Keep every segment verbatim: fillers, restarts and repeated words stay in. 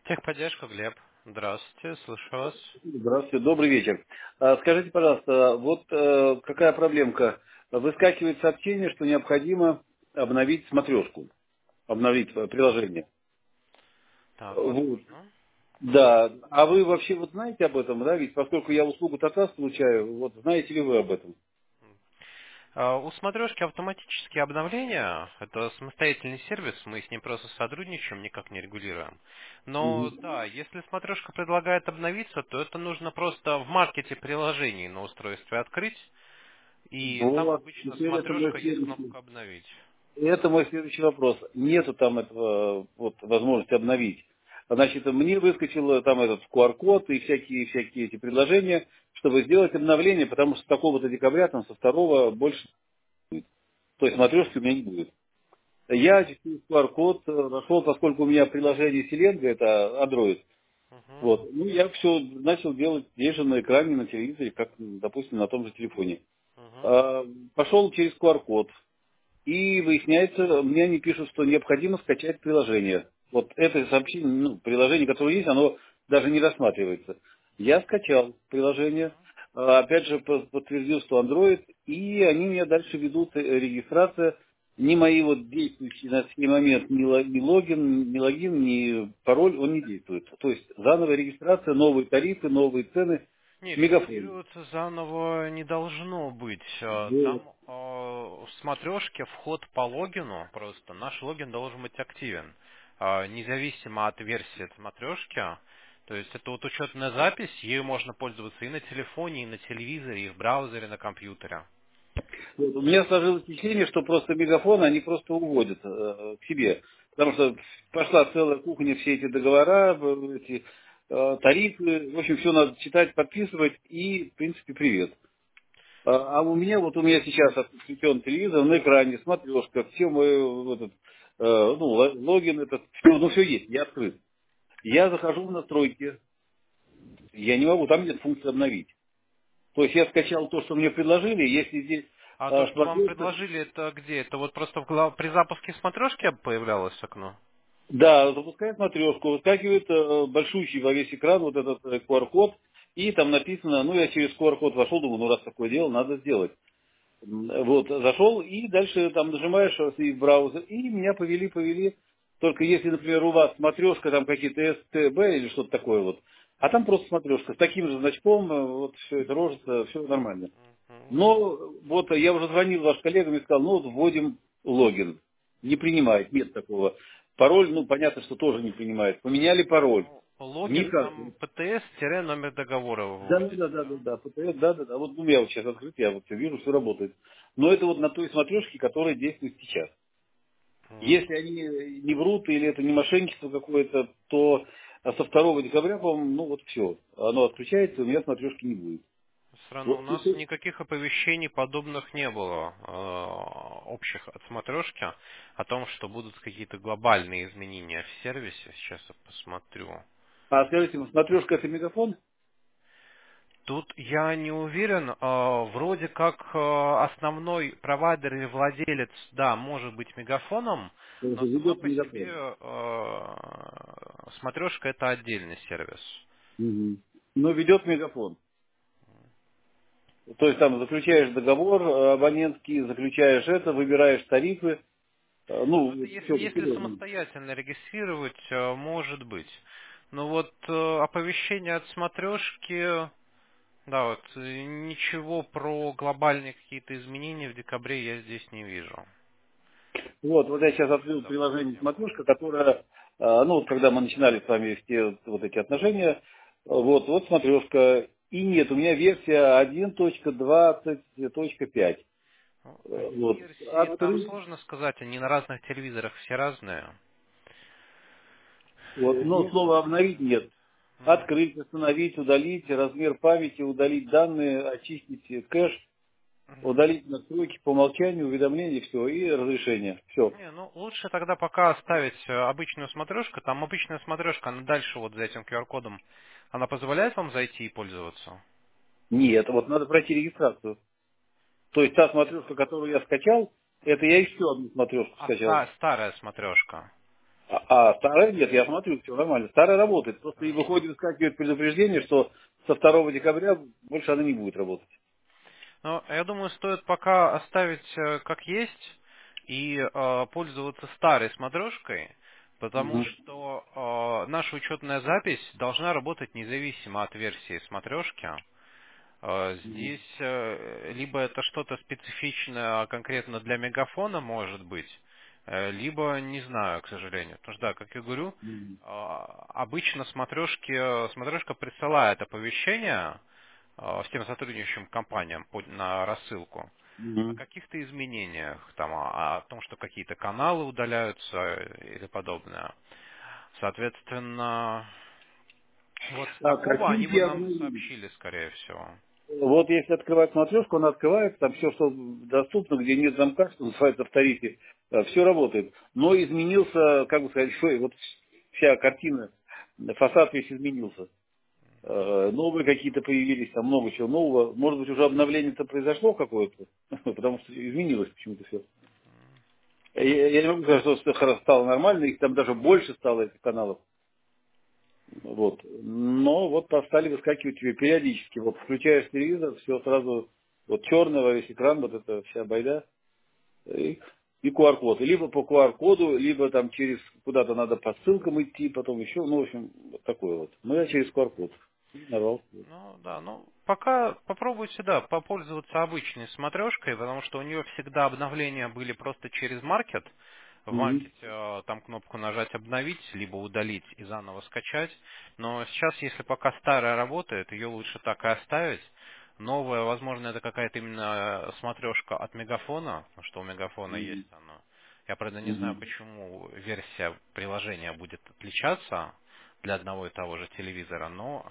Техподдержка, Глеб. Здравствуйте, слышу вас. Здравствуйте, добрый вечер. А, Скажите, пожалуйста, вот э, какая проблемка? Выскакивает сообщение, что необходимо обновить смотрешку, обновить э, приложение. Так, Вот. возможно. Да. А вы вообще вот знаете об этом, да? Ведь поскольку я услугу ТАТАС получаю, вот знаете ли вы об этом? А, У смотрешки автоматические обновления. Это самостоятельный сервис, мы с ним просто сотрудничаем, никак не регулируем. Но Мгм. да, если смотрешка предлагает обновиться, то это нужно просто в маркете приложений на устройстве открыть, и там Вот. обычно Теперь это мой смотрешка есть следующий. кнопка обновить. Это мой следующий вопрос. Нету там этого вот возможности обновить. Значит, мне выскочил там этот Q R-код и всякие, всякие эти предложения, чтобы сделать обновление, потому что с такого-то декабря, там, со второго больше не будет. То есть смотрешки у меня не будет. Я через Q R-код нашел, поскольку у меня приложение Селенга, это Android, Мгм, вот, ну, я все начал делать здесь же на экране, на телевизоре, как, допустим, на том же телефоне. мгм. А, Пошел через Q R-код. И выясняется, мне они пишут, что необходимо скачать приложение. Вот это сообщение, ну, приложение, которое есть, оно даже не рассматривается. Я скачал приложение, а, опять же по- подтвердил, что Android, и они меня дальше ведут э, регистрация. Ни мои вот действующие на сей момент ни, ло- ни логин, ни логин, ни пароль, он не действует. То есть заново регистрация, новые тарифы, новые цены, Не, мегафон. регистрироваться заново не должно быть. Э, Вот. Там э, в смотрешке вход по логину просто. Наш логин должен быть активен, э, независимо от версии смотрешки. То есть это вот учетная запись, ею можно пользоваться и на телефоне, и на телевизоре, и в браузере, на компьютере. Вот, у меня сложилось впечатление, что просто мегафон они просто уводят э, к себе. Потому что пошла целая кухня, все эти договора, э, эти э, тарифы, в общем, все надо читать, подписывать и, в принципе, привет. А, а у меня, вот у меня сейчас отключен телевизор на экране, смотрешка, все мой вот этот, э, ну, ло- логин этот, все, ну, все есть, я открыт. Я захожу в настройки, я не могу, там нет функции обновить. То есть я скачал то, что мне предложили, если здесь А то, э, что вам смотрешка. предложили, это где? Это вот просто в гла- при запуске смотрешки появлялось окно? Да, запускает смотрешку, выскакивает э, большущий во весь экран вот этот э, Q R-код, и там написано, ну я через Q R-код вошел, думаю, ну раз такое дело, надо сделать. М, Вот, зашел, и дальше там нажимаешь э, и в браузер, и меня повели, повели. Только если, например, у вас смотрешка, там какие-то S T B или что-то такое вот, а там просто смотрешка с таким же значком, э, вот все это рожится, все нормально. Мгм. Но вот я уже звонил ваш коллегам и сказал, ну вот вводим логин. Не принимает, нет такого. Пароль, ну понятно, что тоже не принимает. Поменяли пароль. Ну, логин Никак. там P T S-номер договора вы Да, да, вводите, да, да, да, да? да, П Т С, да, да, да. Вот у меня вот сейчас открыт, я вот всё вижу, все работает. Но это вот на той смотрешке, которая действует сейчас. Мгм. Если они не врут или это не мошенничество какое-то, то со второго декабря, по-моему, ну вот все. Оно отключается, и у меня смотрешки не будет. Странно, у Вот нас теперь- никаких оповещений подобных не было, э, общих от смотрешки, о том, что будут какие-то глобальные изменения в сервисе. Сейчас я посмотрю. А скажите, смотрешка это мегафон? Тут я не уверен, э, вроде как э, основной провайдер или владелец, да, может быть мегафоном, но сама Ведет по себе мегафон. э, смотрешка это отдельный сервис. Мгм. Но ведет мегафон. То есть там заключаешь договор э, абонентский, заключаешь это, выбираешь тарифы. Э, Ну, это Ну, если, все, если самостоятельно регистрировать, э, может быть. Но вот э, оповещение от смотрешки, да, вот э, ничего про глобальные какие-то изменения в декабре я здесь не вижу. Вот, вот я сейчас Ничего открыл подобного приложение не было. «Смотрешка», которое, э, ну, вот когда мы начинали с вами все вот эти отношения, э, вот, вот «Смотрешка», и нет, у меня версия один точка двадцать точка пять. Ну, Э, Вот, версии там открыть, сложно сказать, они на разных телевизорах все разные. вот, но Есть слова «обновить» нет. м, Открыть, остановить, удалить, размер памяти, удалить данные, очистить кэш, удалить настройки по умолчанию, уведомления, все, и разрешение. Все. не, ну лучше тогда пока оставить э, обычную смотрешку. Там обычная смотрешка, она дальше вот за этим Q R-кодом, она позволяет вам зайти и пользоваться? Нет, вот надо пройти регистрацию. То есть та смотрешка, которую я скачал, это я еще одну смотрешку А скачал. ста- старая смотрешка. А, а старая нет, я смотрю, все нормально. Старая работает. Просто и Хорошо. выходит, выскакивает предупреждение, что со второго декабря больше она не будет работать. Но я думаю, стоит пока оставить э, как есть и э, пользоваться старой смотрешкой, потому Угу. что э, наша учетная запись должна работать независимо от версии смотрешки. Э, Здесь э, либо это что-то специфичное конкретно для мегафона может быть, э, либо не знаю, к сожалению. Потому что, да, как я говорю, э, обычно смотрешки, смотрешка присылает оповещение э, всем сотрудничающим компаниям по- на рассылку о Угу. каких-то изменениях, там, о, о том, что какие-то каналы удаляются или подобное. Соответственно, вот с А такого они бы картинки нам обновились. сообщили, скорее всего. Вот если открывать смотрешку, она открывается, там все, что доступно, где нет замка, что называется в тарифе, все работает. Но изменился, как бы сказать, что- вот вся картина, фасад весь изменился. Э, Новые какие-то появились, там много чего нового. Может быть, уже обновление-то произошло какое-то, потому что изменилось почему-то все. Я, я не могу сказать, что все хорошо стало нормально, их там даже больше стало, этих каналов. Вот. Но вот стали выскакивать тебе периодически. Вот включаешь телевизор, все сразу, вот черный во весь экран, вот эта вся байда, и, и ку ар-код. И либо по ку ар-коду, либо там через куда-то надо по ссылкам идти, потом еще, ну, в общем, вот такое вот. Ну, я через ку ар-код. И нарвал. Ну да, ну пока попробуйте, да, попользоваться обычной смотрешкой, потому что у нее всегда обновления были просто через маркет. В Мгм. маркете э, там кнопку нажать обновить, либо удалить и заново скачать. Но сейчас, если пока старая работает, ее лучше так и оставить. Новая, возможно, это какая-то именно смотрешка от Мегафона, потому что у Мегафона есть Мгм. оно. Я, правда, не знаю, Мгм. почему версия приложения будет отличаться для одного и того же телевизора, но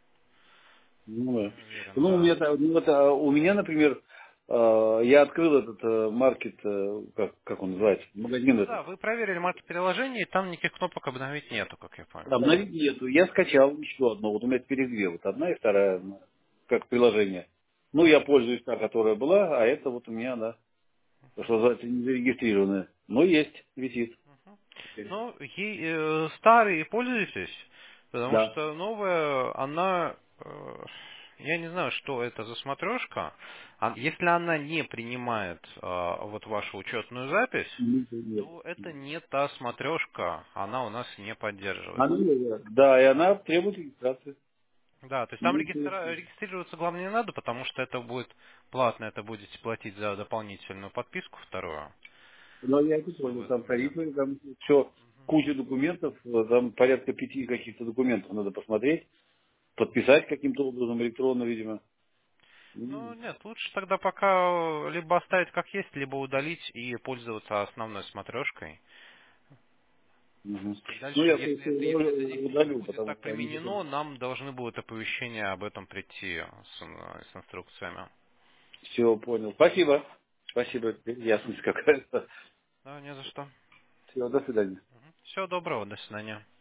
Ну, да. не уверен, Ну, у да. меня, та- ну, вот, а, у меня, например, э, я открыл этот э, маркет, э, как, как он называется, магазин Ну этот. да, вы проверили марки приложения, и там никаких кнопок обновить нету, как я понял. Обновить нету. Я скачал еще одно. Вот у меня теперь их две. Вот одна и вторая, ну, как приложение. Ну, я пользуюсь та, которая была, а это вот у меня, да, то, что называется, не зарегистрированная. Но есть, висит. Теперь. Ну, ей, э, старые пользуйтесь, потому Да. что новая, она, э, я не знаю, что это за смотрешка. А если она не принимает э, вот вашу учетную запись, Нет, нет. то это не та смотрешка, она у нас не Она поддерживается. новая. Да, и она требует регистрации. Да, то есть там Ну, регистра- регистрироваться, главное, не надо, потому что это будет платно, это будете платить за дополнительную подписку вторую. но я это В понял. Там этом нет. тарифы, там все, куча документов, э, там порядка пяти каких-то документов надо посмотреть, подписать каким-то образом, электронно, видимо. Ну, М, нет, лучше тогда пока либо оставить как есть, либо удалить и пользоваться основной смотрешкой. мгм. Просто Ну, дальше, я если это, если это действительно удалю, будет потому так что они потом применено, нам должны будут оповещения об этом прийти с, ин- с инструкциями. все понял. Спасибо. Спасибо. Ясность какая-то. Да, не за что. Все, до свидания. Всего доброго, до свидания.